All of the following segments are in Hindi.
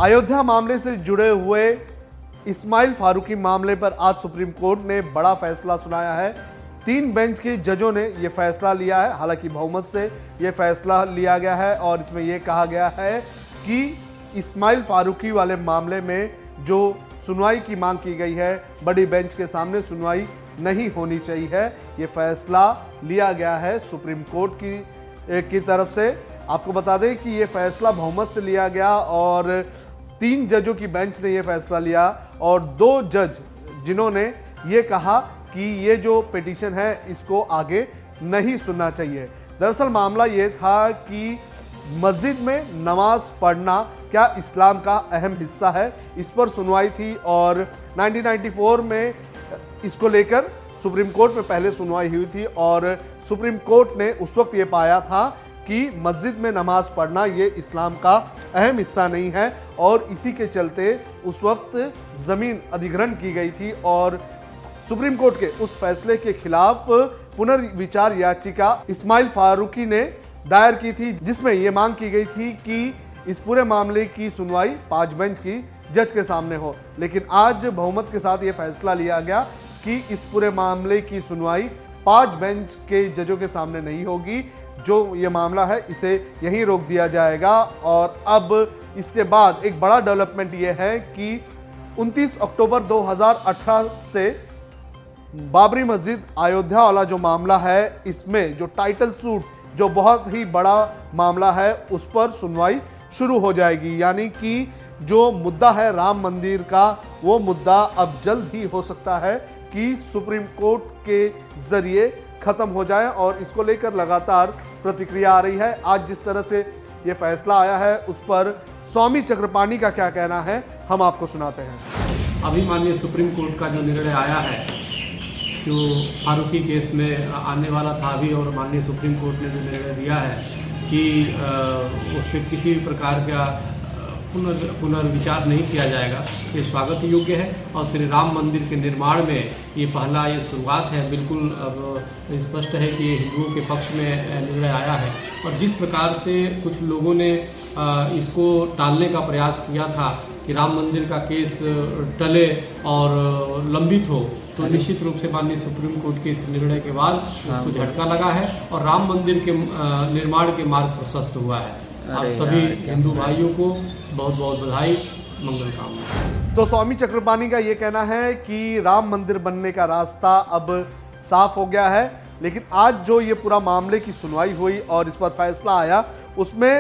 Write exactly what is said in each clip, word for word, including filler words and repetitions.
अयोध्या मामले से जुड़े हुए इस्माइल फारूकी मामले पर आज सुप्रीम कोर्ट ने बड़ा फैसला सुनाया है। तीन बेंच के जजों ने यह फैसला लिया है, हालांकि बहुमत से यह फैसला लिया गया है और इसमें यह कहा गया है कि इस्माइल फारूकी वाले मामले में जो सुनवाई की मांग की गई है, बड़ी बेंच के सामने सुनवाई नहीं होनी चाहिए। ये फैसला लिया गया है सुप्रीम कोर्ट की की तरफ से। आपको बता दें कि ये फैसला बहुमत से लिया गया और तीन जजों की बेंच ने ये फैसला लिया और दो जज जिन्होंने ये कहा कि ये जो पिटीशन है इसको आगे नहीं सुनना चाहिए। दरअसल मामला ये था कि मस्जिद में नमाज पढ़ना क्या इस्लाम का अहम हिस्सा है, इस पर सुनवाई थी और उन्नीस सौ चौरानवे में इसको लेकर सुप्रीम कोर्ट में पहले सुनवाई हुई थी और सुप्रीम कोर्ट ने उस वक्त ये पाया था कि मस्जिद में नमाज पढ़ना ये इस्लाम का अहम हिस्सा नहीं है और इसी के चलते उस वक्त ज़मीन अधिग्रहण की गई थी और सुप्रीम कोर्ट के उस फैसले के खिलाफ पुनर्विचार याचिका इस्माइल फारूकी ने दायर की थी, जिसमें यह मांग की गई थी कि इस पूरे मामले की सुनवाई पांच बेंच की जज के सामने हो। लेकिन आज बहुमत के साथ यह फैसला लिया गया कि इस पूरे मामले की सुनवाई पांच बेंच के जजों के सामने नहीं होगी। जो ये मामला है इसे यहीं रोक दिया जाएगा और अब इसके बाद एक बड़ा डेवलपमेंट ये है कि उनतीस अक्टूबर दो हज़ार अठारह से बाबरी मस्जिद अयोध्या वाला जो मामला है, इसमें जो टाइटल सूट जो बहुत ही बड़ा मामला है उस पर सुनवाई शुरू हो जाएगी। यानी कि जो मुद्दा है राम मंदिर का, वो मुद्दा अब जल्द ही हो सकता है कि सुप्रीम कोर्ट के जरिए खत्म हो जाए और इसको लेकर लगातार प्रतिक्रिया आ रही है। आज जिस तरह से ये फैसला आया है उस पर स्वामी चक्रपाणी का क्या कहना है, हम आपको सुनाते हैं। अभी माननीय सुप्रीम कोर्ट का जो निर्णय आया है, जो फारूकी केस में आने वाला था अभी, और माननीय सुप्रीम कोर्ट ने जो निर्णय दिया है कि उस पर किसी भी प्रकार का पुनर् पुनर्विचार नहीं किया जाएगा, ये स्वागत योग्य है। और श्री राम मंदिर के निर्माण में ये पहला ये शुरुआत है। बिल्कुल अब स्पष्ट है कि ये हिंदुओं के पक्ष में निर्णय आया है और जिस प्रकार से कुछ लोगों ने इसको टालने का प्रयास किया था कि राम मंदिर का केस टले और लंबित हो, तो निश्चित रूप से माननीय सुप्रीम कोर्ट के इस निर्णय के बाद उसको झटका लगा है और राम मंदिर के निर्माण के मार्ग प्रशस्त हुआ है। आप सभी हिंदू भाइयों को बहुत बहुत बधाई, मंगल कामना। तो स्वामी चक्रपाणी का ये कहना है कि राम मंदिर बनने का रास्ता अब साफ हो गया है। लेकिन आज जो ये पूरा मामले की सुनवाई हुई और इस पर फैसला आया, उसमें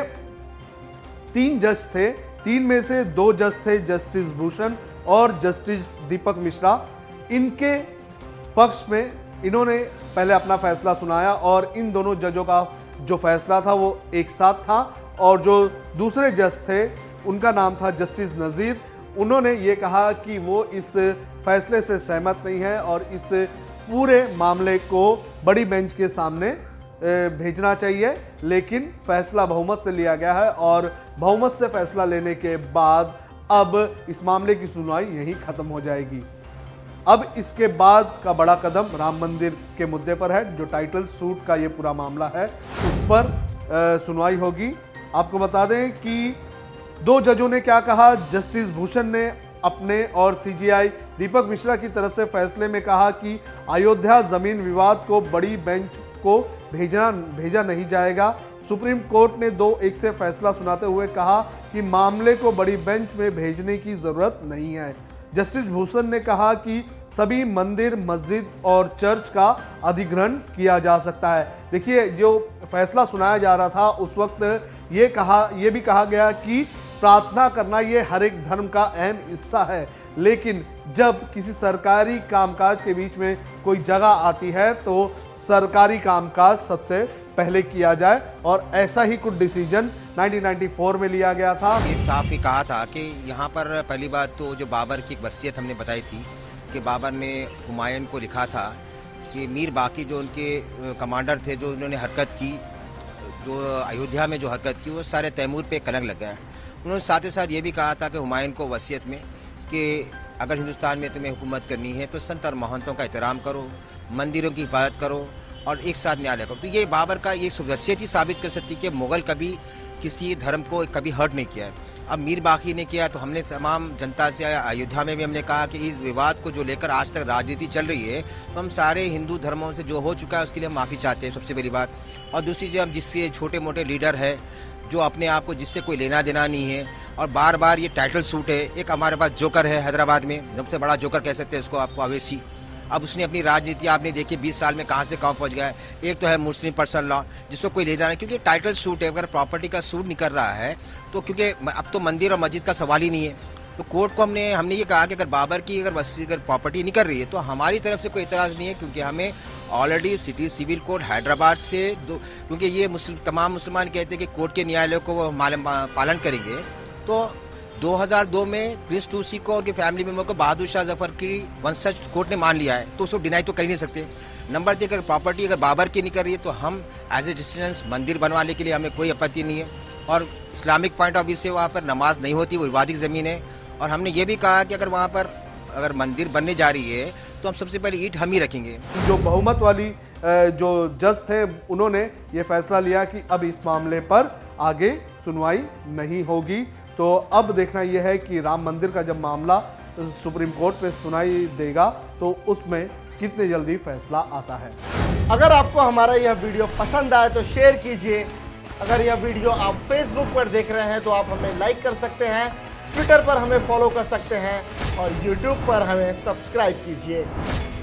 तीन जज थे, तीन में से दो जज थे जस्टिस भूषण और जस्टिस दीपक मिश्रा। इनके पक्ष में इन्होंने पहले अपना फैसला सुनाया और इन दोनों जजों का जो फैसला था वो एक साथ था और जो दूसरे जज थे उनका नाम था जस्टिस नज़ीर। उन्होंने ये कहा कि वो इस फैसले से सहमत नहीं है और इस पूरे मामले को बड़ी बेंच के सामने भेजना चाहिए। लेकिन फैसला बहुमत से लिया गया है और बहुमत से फैसला लेने के बाद अब इस मामले की सुनवाई यहीं खत्म हो जाएगी। अब इसके बाद का बड़ा कदम राम मंदिर के मुद्दे पर है, जो टाइटल सूट का ये पूरा मामला है उस पर आ, सुनवाई होगी। आपको बता दें कि दो जजों ने क्या कहा। जस्टिस भूषण ने अपने और सीजीआई दीपक मिश्रा की तरफ से फैसले में कहा कि अयोध्या जमीन विवाद को बड़ी बेंच को भेजना भेजा नहीं जाएगा। सुप्रीम कोर्ट ने दो एक से फैसला सुनाते हुए कहा कि मामले को बड़ी बेंच में भेजने की जरूरत नहीं है। जस्टिस भूषण ने कहा कि सभी मंदिर, मस्जिद और चर्च का अधिग्रहण किया जा सकता है। देखिए, जो फैसला सुनाया जा रहा था उस वक्त ये कहा ये भी कहा गया कि प्रार्थना करना ये हर एक धर्म का अहम हिस्सा है, लेकिन जब किसी सरकारी कामकाज के बीच में कोई जगह आती है तो सरकारी कामकाज सबसे पहले किया जाए और ऐसा ही कुछ डिसीजन उन्नीस सौ चौरानवे में लिया गया था। एक साफ ही कहा था कि यहाँ पर पहली बात तो जो बाबर की एक वसीयत हमने बताई थी कि बाबर ने हुमायूं को लिखा था कि मीर बाकी जो उनके कमांडर थे, जो उन्होंने हरकत की, जो अयोध्या में जो हरकत की, वो सारे तैमूर पे कलंक लग गए। उन्होंने साथ ही साथ ये भी कहा था कि हुमायूं को वसीयत में कि अगर हिंदुस्तान में तुम्हें हुकूमत करनी है तो संत और महंतों का एहतराम करो, मंदिरों की हिफाजत करो और एक साथ न्याय करो। तो ये बाबर का ये वसीयत ही साबित कर सकती कि मुगल कभी किसी धर्म को कभी हर्ट नहीं किया है। अब मीर बाकी ने किया तो हमने तमाम जनता से, अयोध्या में भी हमने कहा कि इस विवाद को जो लेकर आज तक राजनीति चल रही है, तो हम सारे हिंदू धर्मों से जो हो चुका है उसके लिए हम माफ़ी चाहते हैं, सबसे बड़ी बात। और दूसरी जो हम जिससे छोटे मोटे लीडर है जो अपने आप को जिससे कोई लेना देना नहीं है और बार बार ये टाइटल सूट है। एक हमारे पास जोकर है हैदराबाद में, सबसे बड़ा जोकर कह सकते हैं उसको, आपको अवैसी। अब उसने अपनी राजनीति आपने देखी बीस साल में कहाँ से कहाँ पहुँच गया है। एक तो है मुस्लिम पर्सनल लॉ जिसको कोई ले जाना है, क्योंकि टाइटल सूट है, अगर प्रॉपर्टी का सूट नहीं कर रहा है तो क्योंकि अब तो मंदिर और मस्जिद का सवाल ही नहीं है। तो कोर्ट को हमने हमने ये कहा कि अगर बाबर की अगर मस्जिद अगर प्रॉपर्टी नहीं कर रही है तो हमारी तरफ से कोई इतराज़ नहीं है, क्योंकि हमें already city civil court Hyderabad से दो, क्योंकि ये मुस्लिम तमाम मुसलमान कहते हैं कि कोर्ट के न्यायालय को वो पालन करेंगे। तो दो हज़ार दो में प्रिंस तुलसी को और उनके फैमिली मेंबर को बहादुर शाह जफर की वंशज कोर्ट ने मान लिया है, तो उसको डिनाई तो कर ही नहीं सकते। नंबर तीन, अगर प्रॉपर्टी अगर बाबर की नहीं कर रही है तो हम एज ए डिस्टेंस मंदिर बनवाने के लिए हमें कोई आपत्ति नहीं है। और इस्लामिक पॉइंट ऑफ व्यू से वहाँ पर नमाज नहीं होती, वो विवादित ज़मीन है। और हमने ये भी कहा कि अगर वहाँ पर अगर मंदिर बनने जा रही है तो हम सबसे पहले ईंट हम ही रखेंगे। जो बहुमत वाली जो जज थे उन्होंने ये फैसला लिया कि अब इस मामले पर आगे सुनवाई नहीं होगी। तो अब देखना यह है कि राम मंदिर का जब मामला सुप्रीम कोर्ट में सुनाई देगा तो उसमें कितने जल्दी फैसला आता है। अगर आपको हमारा यह वीडियो पसंद आए तो शेयर कीजिए। अगर यह वीडियो आप फेसबुक पर देख रहे हैं तो आप हमें लाइक कर सकते हैं, ट्विटर पर हमें फॉलो कर सकते हैं और यूट्यूब पर हमें सब्सक्राइब कीजिए।